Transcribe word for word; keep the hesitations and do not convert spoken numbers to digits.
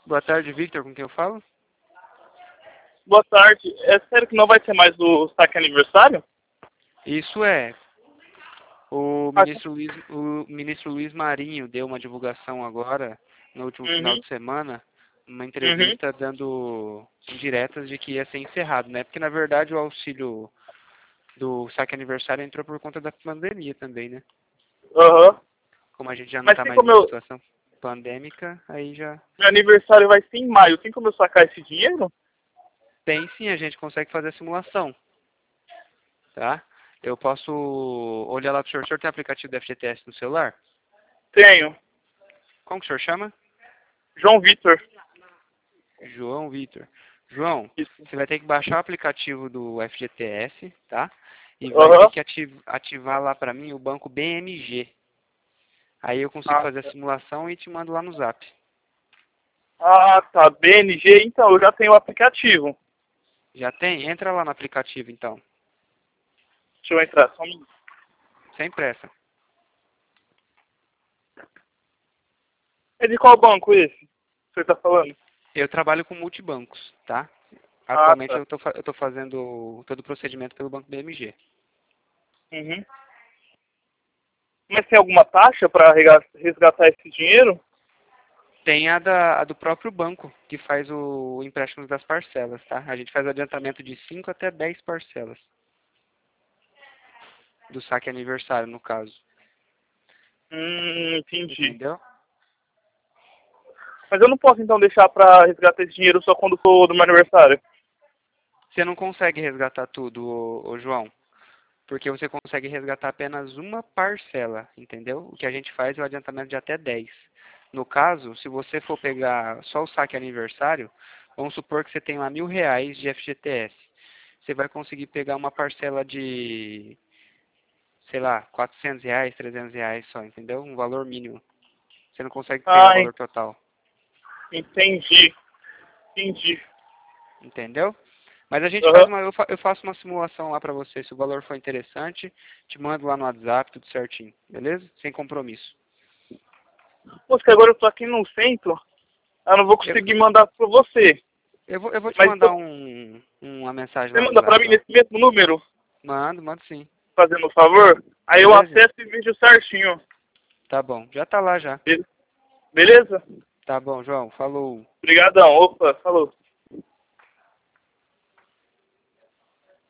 Boa tarde, Victor, com quem eu falo? Boa tarde. É sério que não vai ter mais o saque aniversário? Isso é. O Ah, ministro Luiz, o ministro Luiz Marinho deu uma divulgação agora, no último final uhum, de semana, uma uhum. entrevista dando indiretas de que ia ser encerrado, né? Porque, na verdade, o auxílio do saque aniversário entrou por conta da pandemia também, né? Aham. Como a gente já não Mas está tem mais como numa eu... situação pandêmica, aí já Meu aniversário vai ser em maio. Tem como eu sacar esse dinheiro? tem sim, a gente consegue fazer a simulação, tá? Eu posso olhar lá pro senhor. O senhor tem aplicativo do F G T S no celular? Tenho. Como que o senhor chama? João Vitor. João Vitor. João, Isso. você vai ter que baixar o aplicativo do F G T S, tá? E vai ter Aham. que ativ- ativar lá pra mim o banco B M G. Aí eu consigo Ah, fazer a tá. simulação e te mando lá no Zap. Ah, tá. B N G, então, eu já tenho o aplicativo. Já tem? Entra lá no aplicativo então. Deixa eu entrar. Só um minuto. Sem pressa. É de qual banco esse? Que você tá falando? Eu trabalho com multibancos, tá? Ah, Atualmente tá. eu tô, fa- eu tô fazendo todo o procedimento pelo banco B M G. Uhum. Mas tem alguma taxa para resgatar esse dinheiro? Tem a, da, a do próprio banco, que faz o empréstimo das parcelas, tá? A gente faz adiantamento de cinco até dez parcelas. Do saque aniversário, no caso. Hum, entendi. Entendeu? Mas eu não posso então deixar para resgatar esse dinheiro só quando for do meu aniversário. Você não consegue resgatar tudo, ô, ô João. Porque você consegue resgatar apenas uma parcela, entendeu? O que a gente faz é o adiantamento de até dez. No caso, se você for pegar só o saque aniversário, vamos supor que você tem lá mil reais de F G T S. Você vai conseguir pegar uma parcela de, sei lá, quatrocentos reais, trezentos reais só, entendeu? Um valor mínimo. Você não consegue pegar o Ah, en- valor total, entendi. Entendi. entendeu? Mas a gente faz Aham. uma, eu, fa- eu faço uma simulação lá pra você. Se o valor for interessante, te mando lá no WhatsApp, tudo certinho, beleza? Sem compromisso. Pô, que agora eu tô aqui no centro, eu não vou Eu, conseguir mandar para você. eu, vou, eu vou te Mas mandar então, um, uma mensagem você lá no manda para Zap mim lá. nesse mesmo número, Mando, mando sim. fazendo um favor? Aí eu Beleza? acesso e vejo certinho. Tá bom. Já tá lá já. Be- Beleza? Tá bom, João. Falou. Obrigadão. Opa, falou.